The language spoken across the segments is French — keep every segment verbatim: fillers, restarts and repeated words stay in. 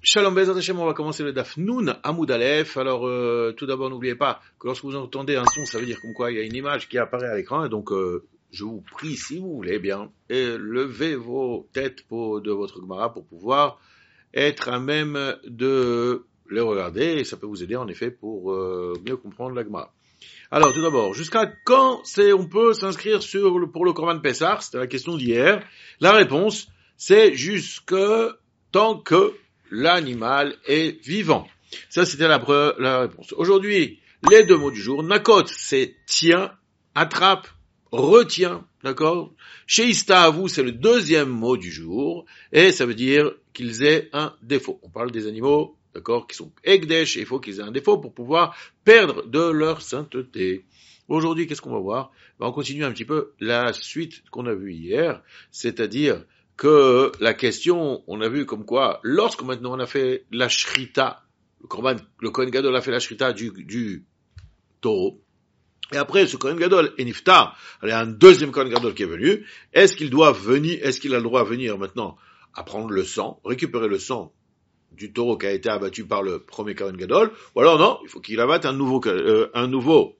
Shalom Bezrat Hashem, on va commencer le Daf Nun Amoud Aleph. Alors, euh, tout d'abord, n'oubliez pas que lorsque vous entendez un son, ça veut dire comme quoi il y a une image qui apparaît à l'écran. Et donc, euh, je vous prie, si vous voulez bien, et levez vos têtes pour, de votre Gemara pour pouvoir être à même de les regarder. Et ça peut vous aider, en effet, pour euh, mieux comprendre la Gemara. Alors, tout d'abord, jusqu'à quand c'est, on peut s'inscrire sur le, pour le Korban Pessah? C'était la question d'hier. La réponse, c'est jusque tant que l'animal est vivant. Ça, c'était la, pre- la réponse. Aujourd'hui, les deux mots du jour. Nakot, c'est tient, attrape, retient, d'accord? Sheista, à vous, c'est le deuxième mot du jour, et ça veut dire qu'ils aient un défaut. On parle des animaux, d'accord, qui sont ekdesh, et il faut qu'ils aient un défaut pour pouvoir perdre de leur sainteté. Aujourd'hui, qu'est-ce qu'on va voir? On continue un petit peu la suite qu'on a vue hier, c'est-à-dire que la question, on a vu comme quoi, lorsque maintenant on a fait la shrita, le Korban, le Kohen Gadol a fait la shrita du, du taureau, et après ce Kohen Gadol est niftar, il y a un deuxième Kohen Gadol qui est venu, est-ce qu'il doit venir, est-ce qu'il a le droit à venir maintenant à prendre le sang, récupérer le sang du taureau qui a été abattu par le premier Kohen Gadol, ou alors non, il faut qu'il abatte un nouveau, euh, un nouveau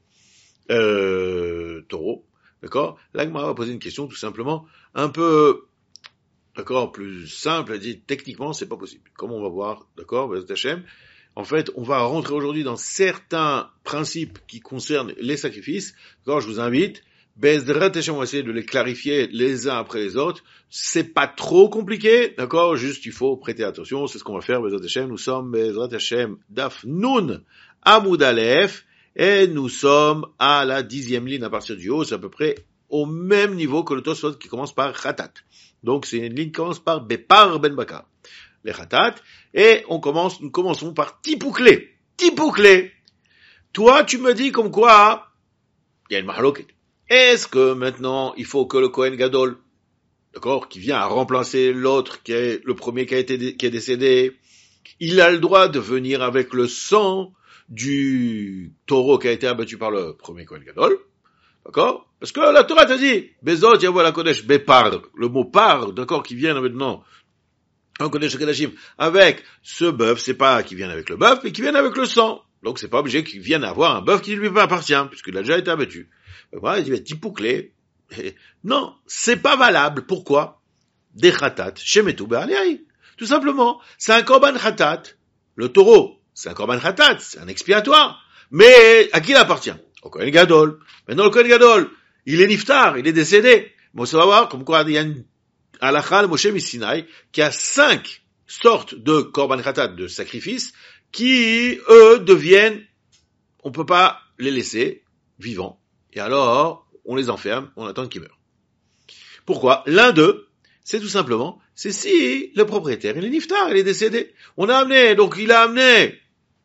euh, taureau, d'accord? Là, Gemara va poser une question tout simplement un peu d'accord, plus simple, elle dit, techniquement, c'est pas possible. Comme on va voir, d'accord, Bezrat Hashem, en fait, on va rentrer aujourd'hui dans certains principes qui concernent les sacrifices. D'accord, je vous invite, Bezrat Hashem, on va essayer de les clarifier les uns après les autres. C'est pas trop compliqué, d'accord, juste il faut prêter attention, c'est ce qu'on va faire, Bezrat Hashem. Nous sommes, Bezrat Hashem, Daf Nun Amoud Aleph, et nous sommes à la dixième ligne à partir du haut, c'est à peu près au même niveau que le Tosfot qui commence par Khatat. Donc, c'est une ligne qui commence par Bepar Ben Bakar, les Khatat, et on commence, nous commençons par Tipouklé. Tipouklé. Toi, tu me dis comme quoi, il y a une mahaloket. Est-ce que maintenant, il faut que le Kohen Gadol, d'accord, qui vient à remplacer l'autre, qui est le premier qui a été, qui est décédé, il a le droit de venir avec le sang du taureau qui a été abattu par le premier Kohen Gadol? D'accord? Parce que la Torah t'a dit, Bezot, Yavo la Kodesh, Bepar, le mot par, d'accord, qui vient maintenant, en Kodesh Kodashim, avec ce bœuf, c'est pas qu'ils viennent avec le bœuf, mais qu'ils viennent avec le sang. Donc c'est pas obligé qu'ils viennent avoir un bœuf qui ne lui appartient, puisqu'il a déjà été abattu. Donc, voilà, il dit, Tipouklé. Non, c'est pas valable. Pourquoi? Des khatat, shemetu be'aliaï. Tout simplement, c'est un korban khatat. Le taureau, c'est un korban khatat, c'est un expiatoire. Mais, à qui il appartient? Au Kohen Gadol. Maintenant, le Kohen Gadol, il est niftar, il est décédé. Bon, ça va voir, comme quoi, il y a une halakha, le Moshe Misinaï, qui a cinq sortes de korban khatat, de sacrifices, qui, eux, deviennent, on peut pas les laisser vivants. Et alors, on les enferme, on attend qu'ils meurent. Pourquoi? L'un d'eux, c'est tout simplement, c'est si le propriétaire, il est niftar, il est décédé. On a amené, donc il a amené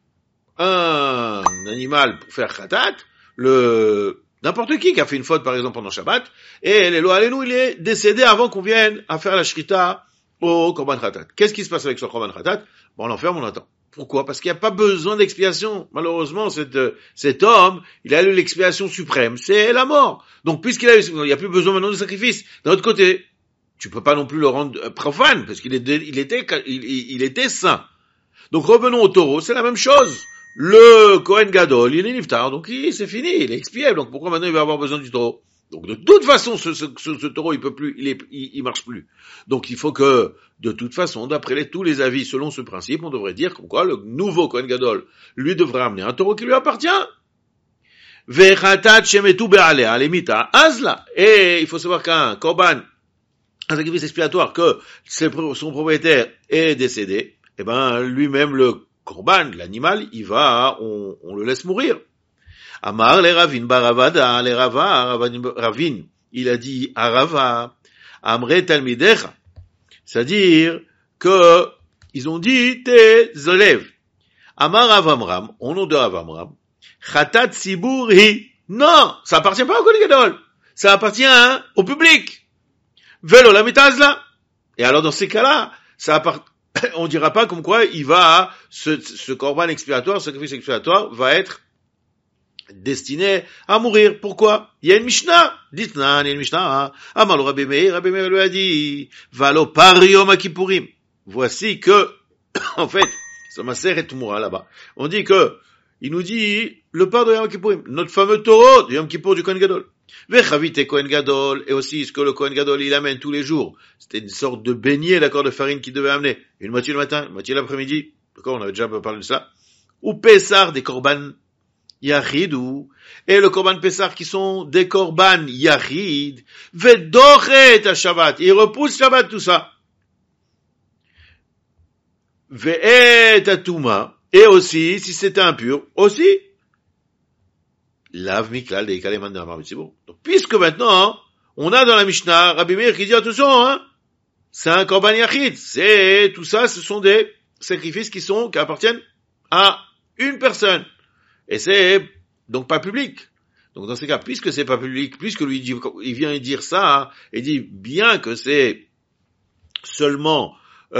un animal pour faire khatat, le, n'importe qui qui a fait une faute, par exemple, pendant Shabbat, et les lois Alenu, il est décédé avant qu'on vienne à faire la shrita au Korban Khatat. Qu'est-ce qui se passe avec ce Korban Khatat? Bon, on l'enferme, on attend. Pourquoi? Parce qu'il n'y a pas besoin d'expiation. Malheureusement, cet, cet homme, il a eu l'expiation suprême, c'est la mort. Donc, puisqu'il a eu, il n'y a plus besoin maintenant de sacrifice. D'un autre côté, tu peux pas non plus le rendre profane, parce qu'il était, il était, il, il était saint. Donc, revenons au taureau, c'est la même chose. Le Kohen Gadol, il est niftar, donc il, c'est fini, il est expiable, donc pourquoi maintenant il va avoir besoin du taureau? Donc de toute façon, ce, ce, ce, ce taureau, il peut plus, il, est, il, il marche plus. Donc il faut que, de toute façon, d'après les, tous les avis, selon ce principe, on devrait dire comme quoi le nouveau Kohen Gadol, lui devrait amener un taureau qui lui appartient. Vechatat shemetu be'alea lemita azla. Et il faut savoir qu'un korban, un sacrifice expiatoire, que son propriétaire est décédé, eh ben lui-même le Korban, l'animal, il va, on, on le laisse mourir. Amar le Ravin baravada, le Rava, Ravin, il a dit à Rava, Amre talmidecha, c'est-à-dire que ils ont dit tes élèves. Amar Avamram, au nom de Avamram, Khatat Sibur hi, non, ça appartient pas au Kohen Gadol, ça appartient hein, au public. Velo la mitazla. Et alors dans ces cas-là, ça appartient. On dira pas comme quoi il va, ce, ce korban expiatoire, ce sacrifice expiatoire va être destiné à mourir. Pourquoi? Il y a une Mishnah. Dites-nous, il y a une Mishnah. Amalo Rabbi Meir, Rabbi Meir lui a dit, Valo par Yom Kippourim. Voici que en fait, ça m'a serré tout moi là-bas. On dit que, il nous dit, le part de Yom Kippourim, notre fameux taureau de Yom Kippour du Kohen Gadol. Vechavite Kohen Gadol, et aussi ce que le Kohen Gadol il amène tous les jours. C'était une sorte de beignet, d'accord, de farine qu'il devait amener. Une moitié le matin, une moitié l'après-midi. D'accord, on avait déjà parlé de ça. Ou Pessar des Korban Yachid, ou, et le Korban Pessar qui sont des Korban Yachid. Vedochet à Shabbat. Il repousse Shabbat tout ça. Ve'et atuma. Et aussi, si c'était impur, aussi, lave miklal de kaleman de la marmite. C'est bon. Donc, puisque maintenant, on a dans la Mishnah, Rabbi Meir qui dit, attention, hein, c'est un korban yachid. C'est, tout ça, ce sont des sacrifices qui sont, qui appartiennent à une personne. Et c'est, donc, pas public. Donc, dans ces cas, puisque c'est pas public, puisque lui, il vient dire ça, et dit bien que c'est seulement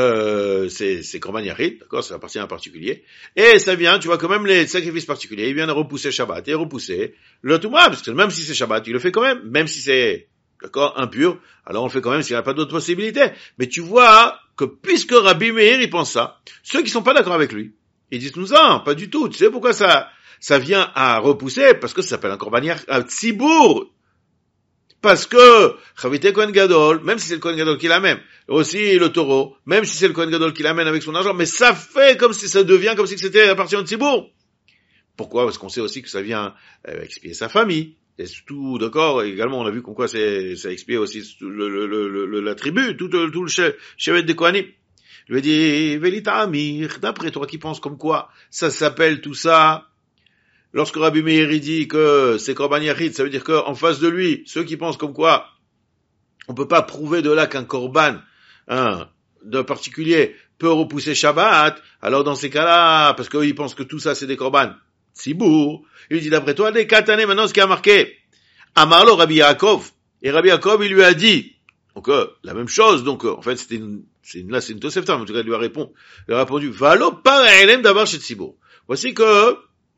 Euh, c'est, c'est Korban Yachid, d'accord, ça appartient à un particulier, et ça vient, tu vois, quand même les sacrifices particuliers, il vient de repousser Shabbat, et repousser le Touma, parce que même si c'est Shabbat, il le fait quand même, même si c'est, d'accord, impur, alors on le fait quand même s'il n'y a pas d'autre possibilité. Mais tu vois que puisque Rabbi Meir, il pense ça, ceux qui sont pas d'accord avec lui, ils disent nous ah, pas du tout, tu sais pourquoi ça, ça vient à repousser, parce que ça s'appelle un Korban Yachid, un Tzibour. Parce que, Chavite Kohen Gadol, même si c'est le Kohen Gadol qui l'amène, aussi le taureau, même si c'est le Kohen Gadol qui l'amène avec son argent, mais ça fait comme si ça devient comme si c'était la partie de Tzibour. Pourquoi? Parce qu'on sait aussi que ça vient euh, expier sa famille. Et tout, d'accord, également on a vu comme quoi c'est, ça expie aussi le, le, le, le, la tribu, tout, tout, tout le chevet de Kohanim. Il lui dit, Velita Amir, d'après toi qui penses comme quoi ça s'appelle tout ça. Lorsque Rabbi Meir dit que c'est Korban Yachid, ça veut dire qu'en face de lui, ceux qui pensent comme quoi on peut pas prouver de là qu'un Korban, hein, d'un particulier peut repousser Shabbat, alors dans ces cas-là, parce qu'eux ils pensent que tout ça c'est des Korban Tzibour, il dit d'après toi, des katané, maintenant ce qui a marqué, Amarlo Rabbi Yaakov, et Rabbi Yaakov il lui a dit, donc euh, la même chose, donc euh, en fait c'était une, c'est une, là c'est une Tosefta, en tout cas il lui a répondu, il a répondu, Valo parelem d'avoir chez Tzibour. Voici que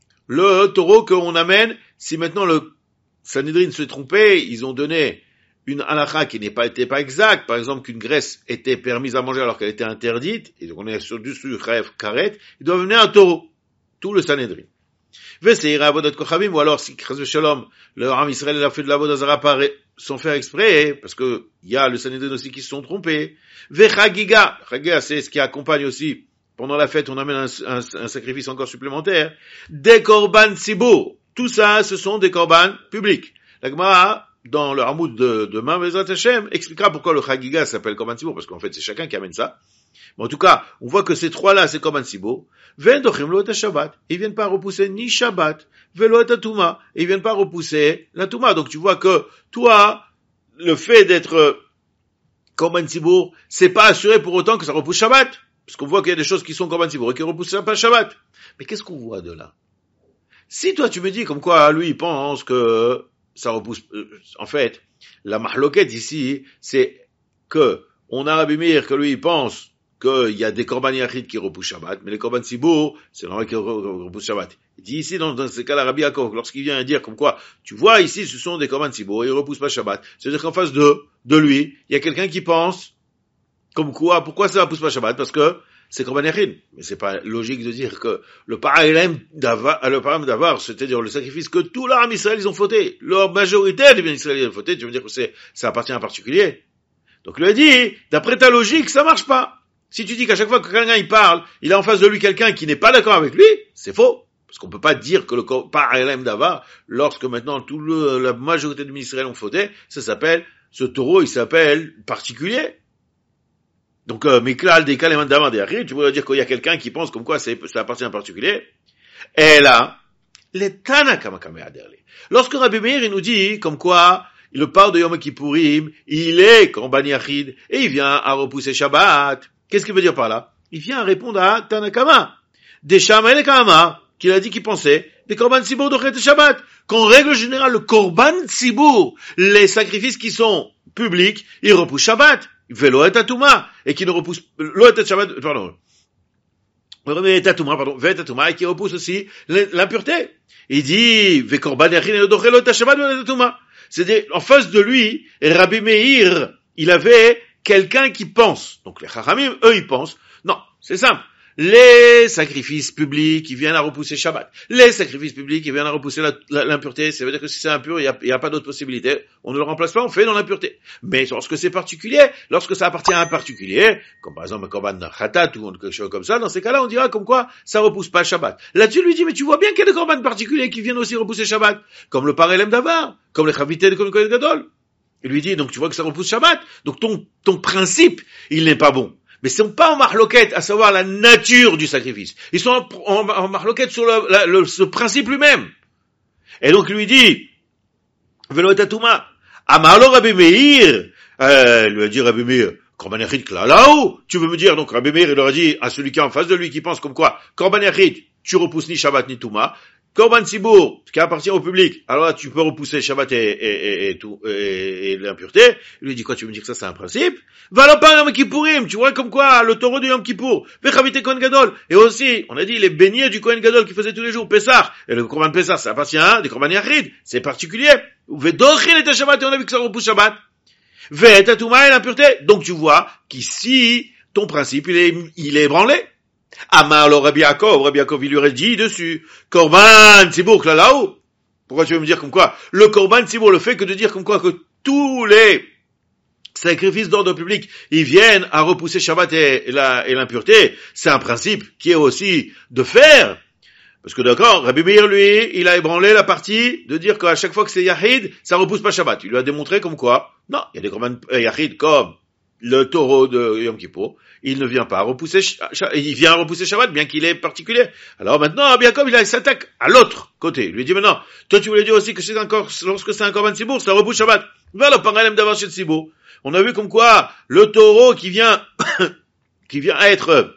le taureau qu'on amène, si maintenant le Sanhedrin se trompait, ils ont donné une halakha qui n'est pas, était pas exacte, par exemple qu'une graisse était permise à manger alors qu'elle était interdite, et donc on est sur du rêve karet, ils doivent amener un taureau. Tout le Sanhedrin. Veseira avodat kochavim, ou alors si chas shalom, le Ram Israël a fait de la vodazara sans faire exprès, parce que il y a le Sanhedrin aussi qui se sont trompés. Vechagiga, chagiga c'est ce qui accompagne aussi. Pendant la fête, on amène un, un, un sacrifice encore supplémentaire. Des korban tzibour. Tout ça, ce sont des korban publics. La Gemara, dans le Hamoud de demain, Bezrat Hashem, expliquera pourquoi le Chagiga s'appelle korban tzibour, parce qu'en fait, c'est chacun qui amène ça. Mais en tout cas, on voit que ces trois-là, c'est korban tzibour. Vendochim lo et Shabbat. Ils viennent pas repousser ni Shabbat, velo et Touma. Ils viennent pas repousser la Touma. Donc tu vois que, toi, le fait d'être korban tzibour, c'est pas assuré pour autant que ça repousse Shabbat. Parce qu'on voit qu'il y a des choses qui sont korban tzibour et qui repoussent pas Shabbat. Mais qu'est-ce qu'on voit de là? Si toi tu me dis comme quoi lui il pense que ça repousse, euh, en fait, la mahloket ici, c'est que on a Rabbi Meir que lui il pense qu'il y a des korban yachid qui repoussent Shabbat, mais les korban tzibour, c'est normal qu'ils repoussent Shabbat. Il dit ici dans, dans ce cas-là Rabbi Yaakov, lorsqu'il vient dire comme quoi, tu vois ici ce sont des korban tzibour et ils repoussent pas Shabbat. C'est-à-dire qu'en face de de lui, il y a quelqu'un qui pense comme quoi, pourquoi ça ne pousse pas Shabbat? Parce que c'est Korban Yachid. Mais c'est pas logique de dire que le paralème d'avoir, le paralème d'avoir, c'est-à-dire le sacrifice que tout l'Am Israël, ils ont fauté. Leur majorité des biens israéliens ont fauté. Tu veux dire que c'est, ça appartient à un particulier. Donc, il lui a dit, d'après ta logique, ça marche pas. Si tu dis qu'à chaque fois que quelqu'un il parle, il a en face de lui quelqu'un qui n'est pas d'accord avec lui, c'est faux. Parce qu'on peut pas dire que le paralème d'avoir, lorsque maintenant tout le, la majorité des biens israéliens ont fauté, ça s'appelle, ce taureau, il s'appelle particulier. Donc, euh, Miklal des Kaleman d'Amar des tu pourrais dire qu'il y a quelqu'un qui pense comme quoi c'est, ça appartient à un particulier. Et là, les Tanakama Kameaderle. Lorsque Rabbi Meir, il nous dit comme quoi, il parle de Yom Kippourim, il est Korban Yachid, et il vient à repousser Shabbat. Qu'est-ce qu'il veut dire par là? Il vient à répondre à Tanakama. Des Shama et Kama, qu'il a dit qu'il pensait, des Korban Tzibour de Shabbat. Qu'en règle générale, le Korban Tzibour, les sacrifices qui sont publics, ils repoussent Shabbat. Velo et Touma, et qui ne repousse, lo et Shabbat, pardon. Et Touma, pardon, ve et Touma, et qui repousse aussi l'impureté. Il dit, ve korban yachid et doche lo et Shabbat, ve et Touma. C'est-à-dire, en face de lui, Rabbi Meir, il avait quelqu'un qui pense. Donc les Chachamim, eux, ils pensent. Non, c'est simple. les sacrifices publics qui viennent à repousser Shabbat, les sacrifices publics qui viennent à repousser la, la, l'impureté, ça veut dire que si c'est impur, il n'y a, a pas d'autre possibilité, on ne le remplace pas, on fait dans l'impureté. Mais lorsque c'est particulier, lorsque ça appartient à un particulier, comme par exemple un korban khatat ou quelque chose comme ça, dans ces cas-là, on dira comme quoi ça repousse pas Shabbat. Là-dessus, lui dit, mais tu vois bien qu'il y a des korban particuliers qui viennent aussi repousser Shabbat, comme le parelem davar, comme les chavités de Kohen Gadol. Il lui dit, donc tu vois que ça repousse Shabbat, donc ton, ton principe, il n'est pas bon. Mais ils sont pas en marloquette à savoir la nature du sacrifice. Ils sont en, en, en marloquette sur le, la, le, ce principe lui-même. Et donc il lui dit, Velo Tatuma, Amalo Rabbi Meir, euh, il lui a dit Rabbi Meir, Korban Yachid là-haut, tu veux me dire, donc Rabbi Meir, il leur a dit à celui qui est en face de lui, qui pense comme quoi, Korban Yachid, tu repousses ni Shabbat ni Touma, Korban Sibour, qui appartient au public, alors là, tu peux repousser Shabbat et, et, et, et tout, et, et l'impureté. Il lui dit quoi, tu veux me dire que ça, c'est un principe? Va là pas Yom Kippourim, tu vois comme quoi, le taureau du Yom Kippour, Vechavite Kohen Gadol. Et aussi, on a dit, les beignets du Kohen Gadol qui faisait tous les jours, Pessah. Et le Korban Pessah, ça appartient à des Korban Yachid, c'est particulier. Vedochin et Shabbat, et on a vu que ça repousse Shabbat. Ve'etatouma et l'impureté. Donc tu vois, qu'ici, ton principe, il est, il est ébranlé. Amar le Rabbi Yaakov, Rabbi Yaakov, il lui aurait dit dessus, Korban Tzibour, là, là-haut. Pourquoi tu veux me dire comme quoi? Le Korban Tzibour, le fait que de dire comme quoi que tous les sacrifices d'ordre public, ils viennent à repousser Shabbat et, et, la, et l'impureté, c'est un principe qui est aussi de faire. Parce que d'accord, Rabbi Meir, lui, il a ébranlé la partie de dire qu'à chaque fois que c'est Yahid, ça repousse pas Shabbat. Il lui a démontré comme quoi, non, il y a des Korban Yahid comme le taureau de Yom Kippour, il ne vient pas repousser, il vient repousser Shabbat, bien qu'il est particulier. Alors maintenant, Rabbi Yaakov, il s'attaque à l'autre côté. Il lui dit maintenant, toi tu voulais dire aussi que c'est encore, lorsque c'est un Korban Tzibour, ça repousse Shabbat. Va le paralème d'avoir chez Tzibour. On a vu comme quoi, le taureau qui vient, qui vient à être,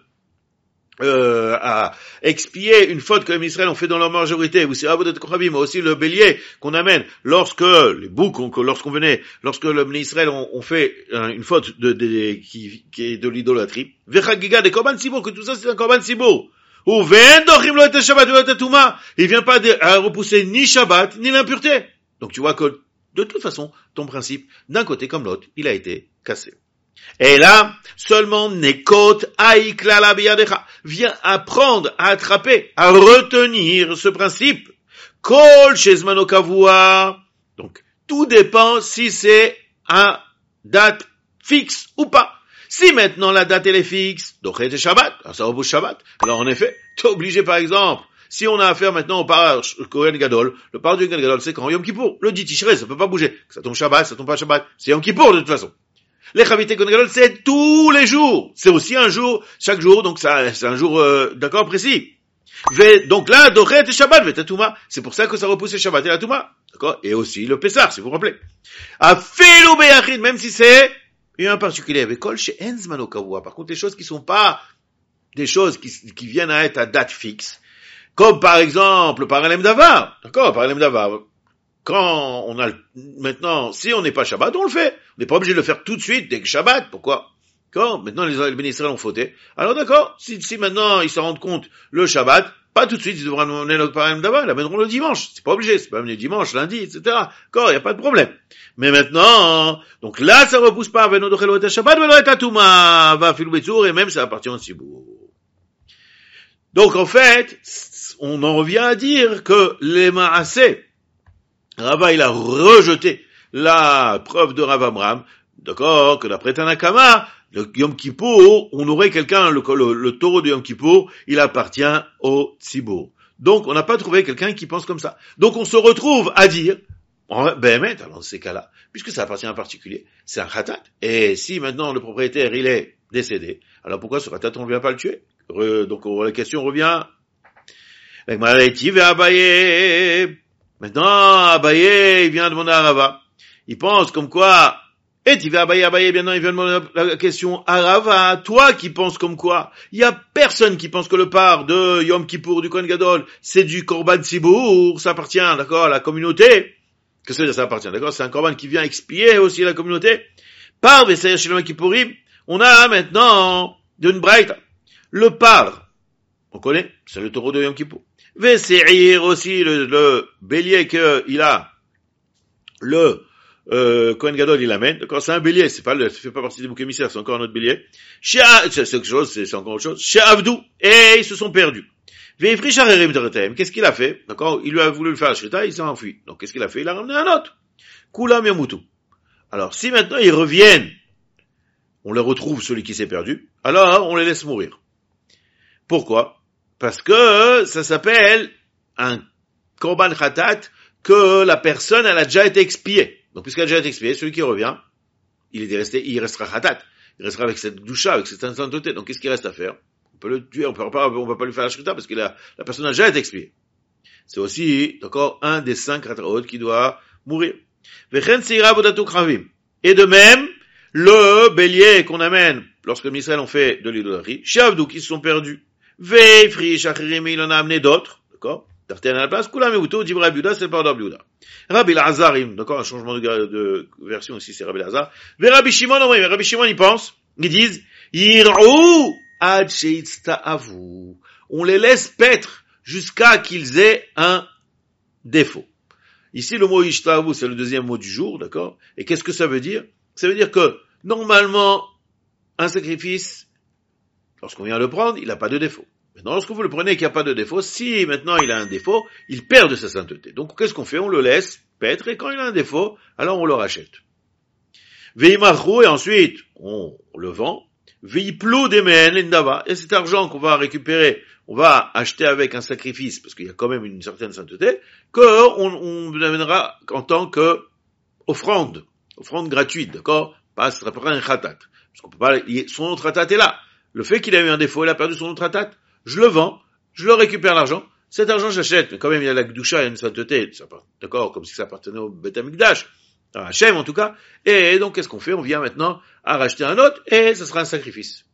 Euh, à expier une faute que les Israël ont fait dans leur majorité, vous savez, mais aussi le bélier qu'on amène lorsque les boucs, lorsqu'on venait, lorsque les Israël ont, ont fait une faute de, de, de qui, qui est de l'idolâtrie. Vechagiga des korban sibour, que tout ça c'est un korban sibour. Ou vendochim lo et Shabbat lo et Touma. Il vient pas de, à repousser ni Shabbat ni l'impureté. Donc tu vois que de toute façon, ton principe d'un côté comme l'autre, il a été cassé. Et là, seulement Nekot Aiklala Biyadecha vient apprendre à attraper, à retenir ce principe. Kol Shezmano Kavua. Donc, tout dépend si c'est à date fixe ou pas. Si maintenant la date elle est fixe, donc c'est Shabbat, alors ça repousse Shabbat. Alors en effet, tu es obligé par exemple, si on a affaire maintenant au par Kohen Gadol, le par du Kohen Gadol c'est quand Yom Kippour, le dit Tishrei, ça peut pas bouger. Ça tombe Shabbat, ça tombe pas Shabbat, c'est Yom Kippour de toute façon. Les chavités Kohen Gadol, c'est tous les jours. C'est aussi un jour, chaque jour, donc ça, c'est un jour, euh, d'accord, précis. Donc là, Dochet et Shabbat, Vetatouma. C'est pour ça que ça repousse le Shabbat et la Touma. D'accord? Et aussi le Pessah, si vous vous rappelez. Afilu Beyachid, même si c'est un particulier. Avec Kol chez Enzmano Kavua. Par contre, les choses qui sont pas des choses qui, qui viennent à être à date fixe. Comme par exemple, le paralème davar. D'accord? Le paralème davar. Quand on a maintenant, si on n'est pas Shabbat, on le fait. On n'est pas obligé de le faire tout de suite dès que Shabbat. Pourquoi? Quand maintenant les bénéficiaires ont fauté. Alors d'accord, si, si maintenant ils se rendent compte le Shabbat, pas tout de suite, ils devront amener notre parrain d'abord, ils l'amèneront le dimanche. C'est pas obligé, c'est pas amené dimanche, lundi, et cetera. D'accord, il n'y a pas de problème. Mais maintenant, donc là, ça repousse pas, Veno dochelo et Shabbat, Veno et Touma, va filu betzour, et même ça appartient au Tzibour. Donc en fait, on en revient à dire que les Maaseh, Rava, il a rejeté la preuve de Rav Amram, d'accord, que d'après Tanakama, le Yom Kippour, on aurait quelqu'un, le, le, le taureau de Yom Kippour, il appartient au Tzibour. Donc, on n'a pas trouvé quelqu'un qui pense comme ça. Donc, on se retrouve à dire, ben, mais, alors, dans ces cas-là, puisque ça appartient à un particulier, c'est un khatat. Et si maintenant le propriétaire, il est décédé, alors pourquoi ce khatat, on ne vient pas le tuer? Re, donc, la question revient, avec Malaïtiv et Abaye. Maintenant, Abaye, il vient demander à Rava. Il pense comme quoi, et tu vas Abaye, Abaye, bien non, il vient demander la question à Rava, toi qui penses comme quoi? Il y a personne qui pense que le part de Yom Kippour, du Kohen Gadol, c'est du Korban Tzibour, ça appartient, d'accord, à la communauté. Qu'est-ce que ça veut dire, ça appartient, d'accord? C'est un Korban qui vient expier aussi la communauté. Par Vesayir chez le Yom Kippourim, on a maintenant d'une braïta. Le par, on connaît, c'est le taureau de Yom Kippour. Vesayir aussi, le, le bélier qu'il a, le euh, Kohen Gadol, il l'amène, d'accord, c'est un bélier, c'est pas le, ça fait pas partie des boucs émissaires, c'est encore un autre bélier. Chez, c'est quelque chose, c'est, c'est encore autre chose. Chez Avdou, et ils se sont perdus. Qu'est-ce qu'il a fait? D'accord, il lui a voulu le faire la shrita, il s'est enfui. Donc, qu'est-ce qu'il a fait? Il a ramené un autre. Kulam yamutu. Alors, si maintenant ils reviennent, on les retrouve, celui qui s'est perdu, alors on les laisse mourir. Pourquoi? Parce que ça s'appelle un korban khatat, que la personne, elle a déjà été expiée. Donc, puisqu'elle a déjà été expiée, celui qui revient, il est resté, il restera khatat. Il restera avec cette doucha, avec cette sainteté. Donc, qu'est-ce qu'il reste à faire? On peut le tuer, on peut pas, on va pas lui faire la shrita parce que la, la personne a déjà été expiée. C'est aussi, d'accord, un des cinq ratraot qui doit mourir. Et de même, le bélier qu'on amène lorsque les Israël ont fait de l'idolâtrie, Shavdou qui se sont perdus. Veifri, Shachirim, il en a amené d'autres, d'accord? Tartène à la place, Koulam et Outo, dit Rabbi Yehuda, c'est le pardon de Rabbi Yehuda. Rabbi Lazarim, d'accord, un changement de, de version ici, c'est Rabbi Lazar. Ve Rabbi Shimon, non, mais Rabbi Shimon, ils pensent, ils disent, Yir'ou ad she'itzta'avu. On les laisse paître jusqu'à qu'ils aient un défaut. Ici, le mot Ishta'avu, c'est le deuxième mot du jour, d'accord? Et qu'est-ce que ça veut dire? Ça veut dire que, normalement, un sacrifice, lorsqu'on vient le prendre, il n'a pas de défaut. Maintenant, lorsque vous le prenez et qu'il n'y a pas de défaut, si maintenant il a un défaut, il perd de sa sainteté. Donc, qu'est-ce qu'on fait? On le laisse paître, et quand il a un défaut, alors on le rachète. Veimarchou, et ensuite, on le vend. Veiplou demen l'endava. Et cet argent qu'on va récupérer, on va acheter avec un sacrifice, parce qu'il y a quand même une certaine sainteté, qu'on on amènera en tant que offrande, offrande gratuite, d'accord? Pas, ce sera pas un khatat. Parce qu'on peut pas, son autre khatat est là. Le fait qu'il a eu un défaut, il a perdu son autre khatat, je le vends, je le récupère l'argent, cet argent j'achète, mais quand même il y a la Gdusha, il y a une sainteté, d'accord, comme si ça appartenait au Beth Amikdash, à Hachem en tout cas, et donc qu'est-ce qu'on fait? On vient maintenant à racheter un autre, et ce sera un sacrifice.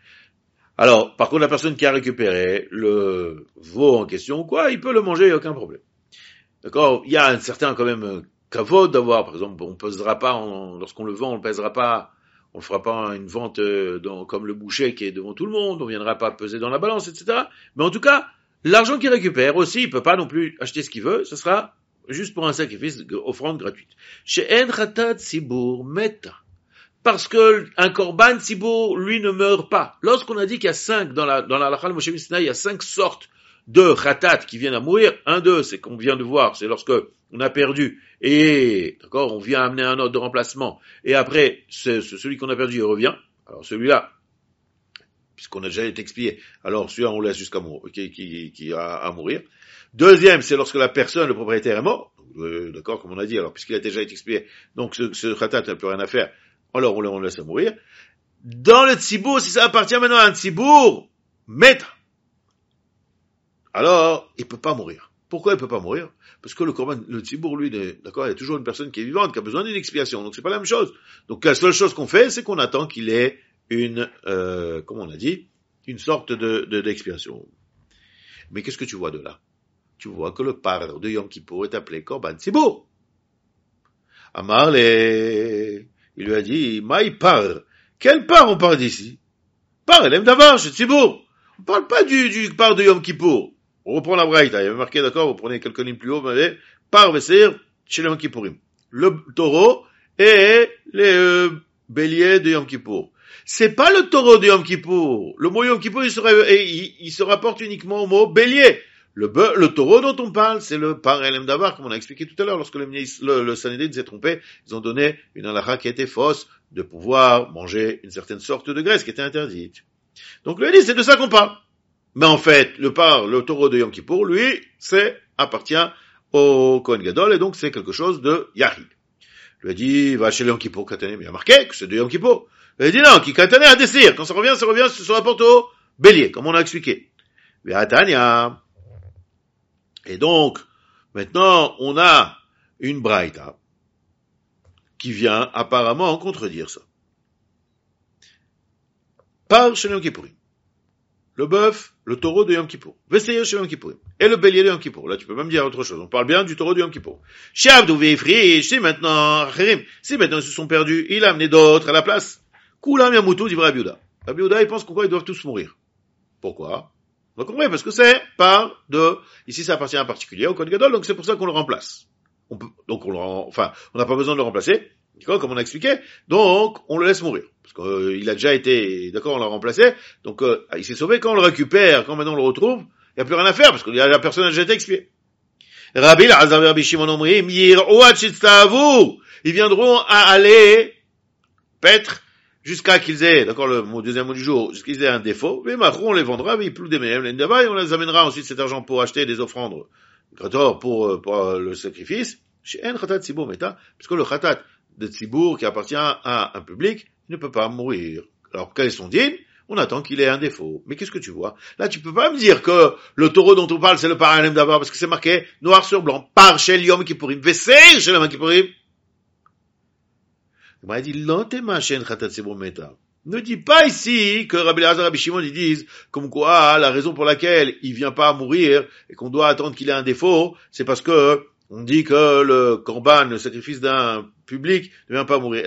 Alors, par contre, la personne qui a récupéré le veau en question ou quoi, il peut le manger, il n'y a aucun problème. D'accord? Il y a un certain quand même kavod d'avoir, par exemple, on ne pesera pas, en, lorsqu'on le vend, on ne pèsera pas, on ne fera pas une vente euh, dans, comme le boucher qui est devant tout le monde, on ne viendra pas peser dans la balance, et cetera. Mais en tout cas, l'argent qu'il récupère aussi, il ne peut pas non plus acheter ce qu'il veut, ce sera juste pour un sacrifice, offrande gratuite. Chez En Khatat Sibour Meta. Parce que un korban Sibour, lui, ne meurt pas. Lorsqu'on a dit qu'il y a cinq, dans la, dans la halakha Moshe Mishnah, il y a cinq sortes de khatat qui viennent à mourir. Un d'eux, c'est qu'on vient de voir, c'est lorsque on a perdu, et, d'accord, on vient amener un autre de remplacement, et après, c'est, c'est celui qu'on a perdu, il revient. Alors celui-là, puisqu'on a déjà été expié, alors celui-là, on laisse jusqu'à mourir, qui, qui, qui a à mourir. Deuxième, c'est lorsque la personne, le propriétaire est mort, euh, d'accord, comme on a dit, alors, puisqu'il a déjà été expié, donc ce, ce khatat n'a plus rien à faire, alors on le, on le laisse à mourir. Dans le tzibour, si ça appartient maintenant à un tzibour, maître, alors, il peut pas mourir. Pourquoi il peut pas mourir? Parce que le korban, le tzibour, lui, d'accord, il y a toujours une personne qui est vivante, qui a besoin d'une expiation. Donc c'est pas la même chose. Donc la seule chose qu'on fait, c'est qu'on attend qu'il ait une, euh, comment on a dit, une sorte de, de, d'expiation. Mais qu'est-ce que tu vois de là? Tu vois que le par de Yom Kippour est appelé korban tzibour. Amarle, il lui a dit, maï par. Quelle part on parle d'ici? Par, elle aime d'avoir, chez tzibour. On parle pas du, du par de Yom Kippour. On reprend la braïta, il y avait marqué, d'accord, vous prenez quelques lignes plus haut, vous avez, par Vesser, chez le Yom Kippourim. Le taureau et les euh, béliers de Yom Kippour. C'est pas le taureau de Yom Kippour. Le mot Yom Kippour, il se, il, il se rapporte uniquement au mot bélier. Le, le taureau dont on parle, c'est le par Elem Davar, comme on a expliqué tout à l'heure, lorsque le, le, le Sanhédrin s'est trompé, ils ont donné une halakha qui était fausse, de pouvoir manger une certaine sorte de graisse qui était interdite. Donc, lui dit, c'est de ça qu'on parle. Mais en fait, le par, le taureau de Yom Kippour, lui, c'est, appartient au Kohen Gadol, et donc c'est quelque chose de Yahid. Il lui a dit, va chez le Yom Kippour, Katané, mais il a marqué que c'est de Yom Kippour. Il a dit non, qui Katané à Dessir. Quand ça revient, ça revient, ça se rapporte au bélier, comme on a expliqué. Tania. Et donc, maintenant, on a une braïta qui vient apparemment contredire ça. Par chez le Yom Kippourim. Le bœuf, le taureau de Yom Kippour. Vesseir chez Yom Kippourim. Et le bélier de Yom Kippour. Là, tu peux même dire autre chose. On parle bien du taureau de Yom Kippour. Shavdou veifri, si maintenant, si maintenant ils se sont perdus, il a amené d'autres à la place. Kulam yamutu, dit Rabbi Yehuda. Rabbi Yehuda, il pense pourquoi ils doivent tous mourir. Pourquoi? On va comprendre, parce que c'est par de, ici ça appartient à un particulier, au Kohen Gadol, donc c'est pour ça qu'on le remplace. on peut, donc on le rend, enfin, on n'a pas besoin de le remplacer, d'accord, comme on a expliqué, donc on le laisse mourir, parce qu'il euh, a déjà été, d'accord, on l'a remplacé, donc euh, il s'est sauvé, quand on le récupère, quand maintenant on le retrouve, il n'y a plus rien à faire, parce que la personne a déjà été expiée. Rabbi Elazar et Rabbi Shimon Omrim, ils viendront à aller paître jusqu'à qu'ils aient, d'accord, le mot, deuxième mot du jour, jusqu'à qu'ils aient un défaut, mais Macron, on les vendra, mais plus des mêmes, et on les amènera ensuite cet argent pour acheter des offrandes, pour, pour, pour le sacrifice, chez un khatat tzibour meta, parce que le khatat de tzibour qui appartient à un public, ne peut pas mourir. Alors, quels sont dînes? On attend qu'il ait un défaut. Mais qu'est-ce que tu vois? Là, tu peux pas me dire que le taureau dont on parle, c'est le paralème d'abord, parce que c'est marqué noir sur blanc, par Shel Yom Kippourim, Veseir Shel Yom Kippourim. Il m'a dit, l'antema shen khatat tzibour meta. Ne dis pas ici que Rabbi Elazar et Rabbi Shimon, ils disent, comme quoi, la raison pour laquelle il vient pas à mourir, et qu'on doit attendre qu'il ait un défaut, c'est parce que, on dit que le korban, le sacrifice d'un public, ne vient pas à mourir.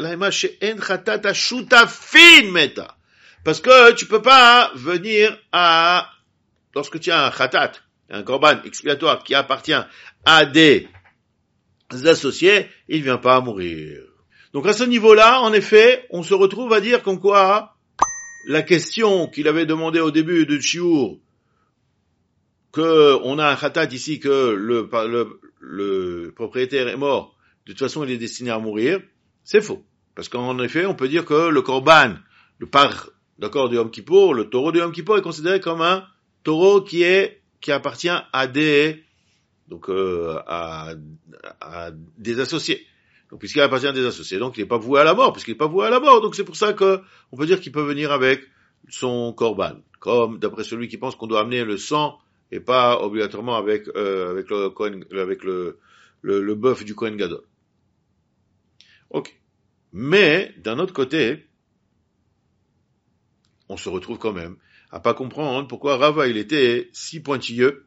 Parce que tu peux pas venir à, lorsque tu as un khatat, un korban expiatoire qui appartient à des associés, il ne vient pas à mourir. Donc à ce niveau-là, en effet, on se retrouve à dire comme quoi la question qu'il avait demandé au début de Shiur, que on a un khatat ici, que le, le, le propriétaire est mort, de toute façon il est destiné à mourir, c'est faux. Parce qu'en effet, on peut dire que le korban, le par, d'accord, du Yom Kippour, le taureau du Yom Kippour est considéré comme un taureau qui est, qui appartient à des, donc, euh, à, à des associés. Donc, puisqu'il appartient à des associés, donc il n'est pas voué à la mort, puisqu'il n'est pas voué à la mort. Donc, c'est pour ça que, on peut dire qu'il peut venir avec son korban. Comme, d'après celui qui pense qu'on doit amener le sang, et pas obligatoirement avec, euh, avec le Kohen, avec le, le, le bœuf du Kohen Gadol. Ok. Mais, d'un autre côté, on se retrouve quand même à pas comprendre pourquoi Rava, il était si pointilleux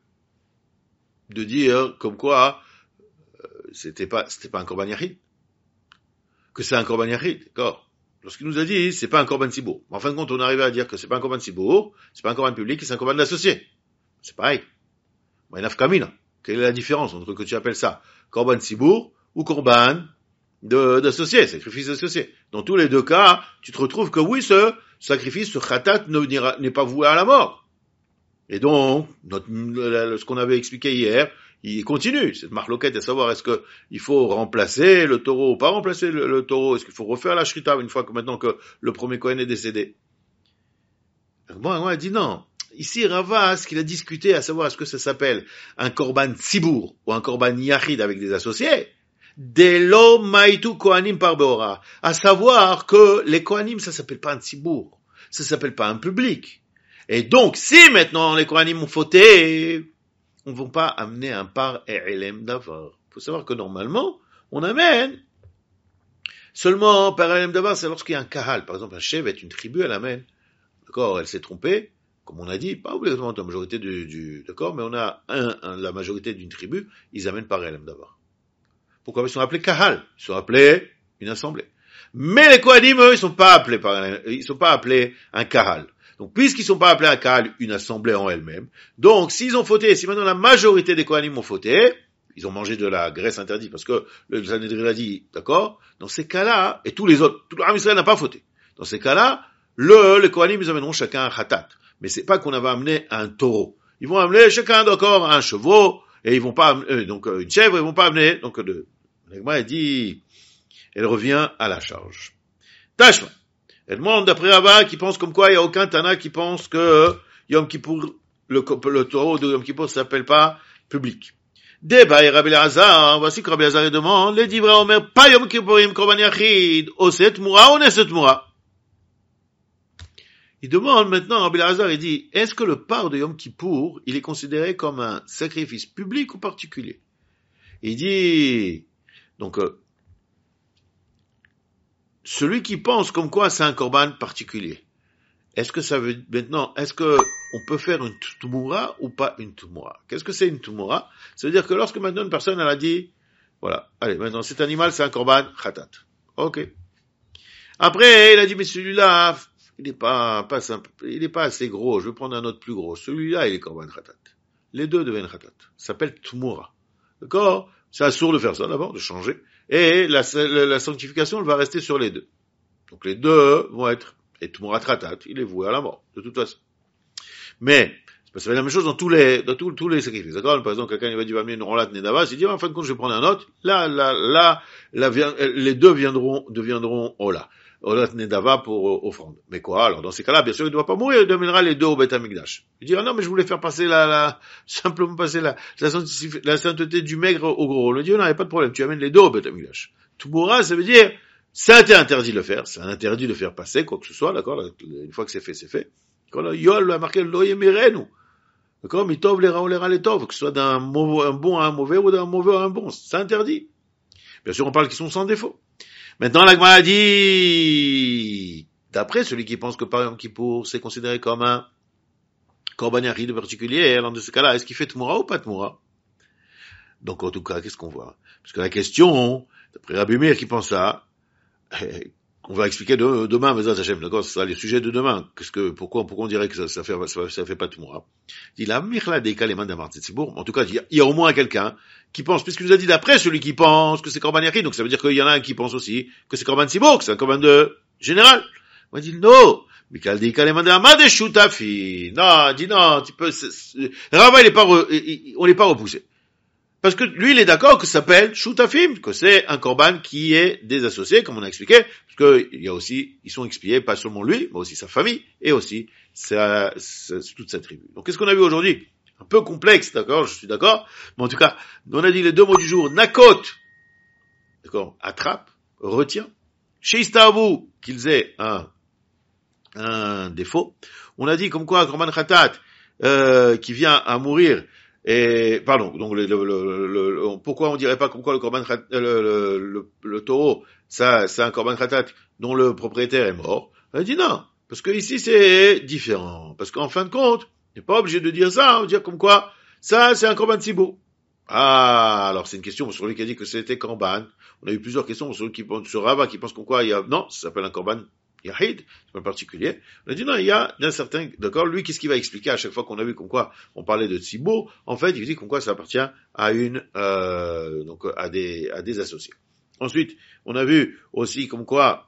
de dire, comme quoi, euh, c'était pas, c'était pas un korban yachid. Que c'est un korban yachid, d'accord. Lorsqu'il nous a dit, c'est pas un korban tzibour. En fin de compte, on arrivait à dire que c'est pas un korban tzibour, c'est pas un korban public, c'est un korban d'associé. C'est pareil. Nafkamina. Quelle est la différence entre que tu appelles ça korban tzibour ou korban de, d'associé, sacrifice d'associé? Dans tous les deux cas, tu te retrouves que oui, ce sacrifice, ce khatat n'est pas voué à la mort. Et donc, notre, ce qu'on avait expliqué hier, il continue, cette marloquette, à savoir est-ce que il faut remplacer le taureau ou pas remplacer le, le taureau, est-ce qu'il faut refaire la shrita une fois que maintenant que le premier Kohen est décédé. Moi, moi, elle dit non. Ici, Rava, ce qu'il a discuté, à savoir est-ce que ça s'appelle un korban tzibour ou un korban yachid avec des associés, Delo maitu kohanim par beora, à savoir que les kohanim, ça s'appelle pas un tzibour, ça s'appelle pas un public. Et donc, si maintenant les kohanim ont fauté, on ne va pas amener un par Elem Davar. Il faut savoir que normalement, on amène seulement par Elem Davar, c'est lorsqu'il y a un kahal. Par exemple, un chef est une tribu, elle amène. D'accord, elle s'est trompée. Comme on a dit, pas obligatoirement la majorité du, du d'accord, mais on a un, un, la majorité d'une tribu, ils amènent par Elem Davar. Pourquoi? Ils sont appelés kahal. Ils sont appelés une assemblée. Mais les kohanim, eux, ils sont pas appelés par, ils sont pas appelés un kahal. Donc, puisqu'ils sont pas appelés un kahal, une assemblée en elle-même, donc, s'ils ont fauté, si maintenant la majorité des kohanim ont fauté, ils ont mangé de la graisse interdite, parce que le Sanhedrin a dit, d'accord, dans ces cas-là, et tous les autres, tout le Ham Israël n'a pas fauté. Dans ces cas-là, le, les kohanim, ils amèneront chacun un khatat. Mais c'est pas qu'on va amener un taureau. Ils vont amener chacun, d'accord, un chevreau, et ils vont pas amener, euh, donc, une chèvre, ils vont pas amener, donc, de, l'Agma, elle dit, elle revient à la charge. Tashma. Elle demande d'après Rava qui pense comme quoi il n'y a aucun Tana qui pense que Yom Kippour, le, le taureau de Yom Kippour ne s'appelle pas public. Débat et Rabbi Elazar, voici que Rabbi Elazar demande, les divra omer pas Yom Kippourim korban yachid, oset mura ou neset mura. Il demande maintenant, Rabbi Elazar, il dit, est-ce que le par de Yom Kippour, il est considéré comme un sacrifice public ou particulier? Il dit, donc, euh, celui qui pense comme quoi c'est un korban particulier, est-ce que ça veut, maintenant, est-ce que on peut faire une tumura ou pas une tumura? Qu'est-ce que c'est une tumura? Ça veut dire que lorsque maintenant une personne, elle a dit, voilà, allez, maintenant cet animal c'est un korban khatat. Ok. Après, il a dit, mais celui-là, il n'est pas, pas simple, il n'est pas assez gros, je vais prendre un autre plus gros. Celui-là, il est korban khatat. Les deux deviennent khatat. Ça s'appelle tumura. D'accord? C'est assourd de faire ça d'abord, de changer. Et la, la, la sanctification, elle va rester sur les deux. Donc les deux vont être, et tout ratratat, il est voué à la mort, de toute façon. Mais, ça va être la même chose dans tous les, dans tous, tous les sacrifices. D'accord? Par exemple, quelqu'un, il va dire, va amener une rolat nedava, il dit, en fin de compte, je vais prendre un autre. Là, là, là, là, les deux viendront, deviendront ola. Olat nedava pour offrande. Mais quoi? Alors, dans ces cas-là, bien sûr, il ne doit pas mourir, il deviendra les deux au Beth Amikdash. Il dira, non, mais je voulais faire passer la, la, simplement passer la, la, la sainteté du maigre au gros. On lui dit, non, il n'y a pas de problème, tu amènes les deux au Beth Amikdash. Tout mourra, ça veut dire, ça a été interdit de le faire, c'est un interdit de faire passer quoi que ce soit, d'accord? Une fois que c'est fait, c'est fait. Quand le Yol a marqué le Loyemerenu. D'accord? Mitov les ra, les ra, les tov, que ce soit d'un mauvais, un bon à un mauvais ou d'un mauvais à un bon. C'est interdit. Bien sûr, on parle qu'ils sont sans défaut. Maintenant, la Gemara dit, d'après celui qui pense que par exemple Kippour, c'est considéré comme un Korban Yachid particulier, alors dans ce cas-là, est-ce qu'il fait Tmoura ou pas Tmoura? Donc, en tout cas, qu'est-ce qu'on voit? Parce que la question, d'après Rabbi Meir qui pense ça, on va expliquer de, demain, mais ça, d'accord, ce sera les sujets de demain. Qu'est-ce que, pourquoi, pourquoi on dirait que ça, ça fait, ça, ça fait pas tout moi? Il dit, la mirla des kaleman d'Amartzibour. En tout cas, il y a au moins quelqu'un qui pense, puisqu'il nous a dit d'après celui qui pense que c'est Korban Yachid, donc ça veut dire qu'il y en a un qui pense aussi que c'est Korban Tzibour, que c'est un Korban de général. On dit, non. Mikal des kaleman d'Amad des Shutafi. Non, il dit non, tu peux, Rava, il est pas, re, il, on n'est pas repoussé. Parce que lui, il est d'accord que ça s'appelle Shutafim, que c'est un korban qui est désassocié, comme on a expliqué, parce que il y a aussi, ils sont expiés, pas seulement lui, mais aussi sa famille, et aussi sa, sa, toute sa tribu. Donc, qu'est-ce qu'on a vu aujourd'hui? Un peu complexe, d'accord, je suis d'accord, mais en tout cas, on a dit les deux mots du jour, nakot, d'accord, attrape, retient, chez Istavu, qu'ils aient un, un défaut. On a dit comme quoi, korban khatat, euh, qui vient à mourir, et, pardon, donc, le, le, le, le, pourquoi on dirait pas comme quoi le korban, le, le, le, le taureau, ça, c'est un korban khatat dont le propriétaire est mort? Elle dit non. Parce que ici, c'est différent. Parce qu'en fin de compte, on n'est pas obligé de dire ça, on dire comme quoi, ça, c'est un korban tzibour. Ah, alors c'est une question sur lui qui a dit que c'était korban. On a eu plusieurs questions sur, qui, sur Rava qui pense comme quoi il y a, non, ça s'appelle un korban Yahid, c'est pas particulier. On a dit non, il y a un certain, d'accord, lui, qu'est-ce qu'il va expliquer à chaque fois qu'on a vu comme quoi on parlait de Tzibour? En fait, il dit comme quoi ça appartient à une, euh, donc, à des, à des associés. Ensuite, on a vu aussi comme quoi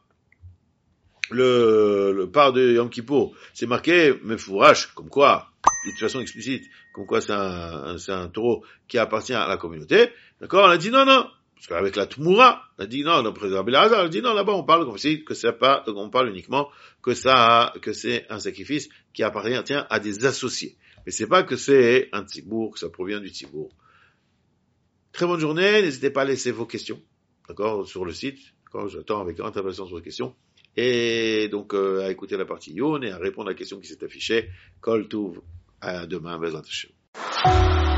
le, le part de Yom Kippour, c'est marqué, Mefourash, comme quoi, de toute façon explicite, comme quoi c'est un, c'est un taureau qui appartient à la communauté. D'accord? On a dit non, non. Parce qu'avec la Tmoura, on a dit non, le président Belazar, on a dit non, là-bas on parle comme si que c'est pas, on parle uniquement que ça, que c'est un sacrifice qui appartient à des associés. Mais c'est pas que c'est un tzibour, que ça provient du tzibour. Très bonne journée, n'hésitez pas à laisser vos questions, d'accord, sur le site, d'accord, j'attends avec grande impatience vos questions. Et donc, euh, à écouter la partie Yon et à répondre à la question qui s'est affichée. Kol Tuv, à demain, Bezrat Hashem.